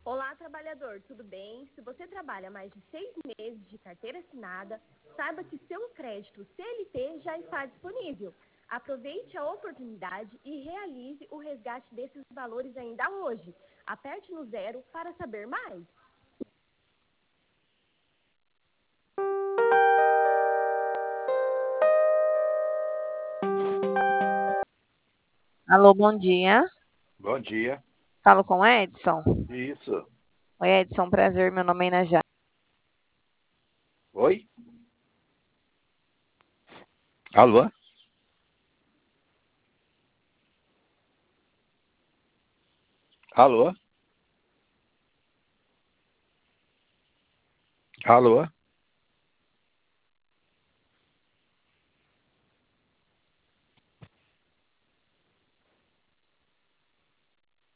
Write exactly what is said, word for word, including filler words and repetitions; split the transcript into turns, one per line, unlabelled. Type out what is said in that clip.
Olá, trabalhador, tudo bem? Se você trabalha mais de seis meses de carteira assinada, saiba que seu crédito C L T já está disponível. Aproveite a oportunidade e realize o resgate desses valores ainda hoje. Aperte no zero para saber mais.
Alô, bom dia.
Bom dia.
Falo com o Edson.
Isso.
Oi, Edson, prazer. Meu nome é Inajá.
Oi? Alô? Alô? Alô?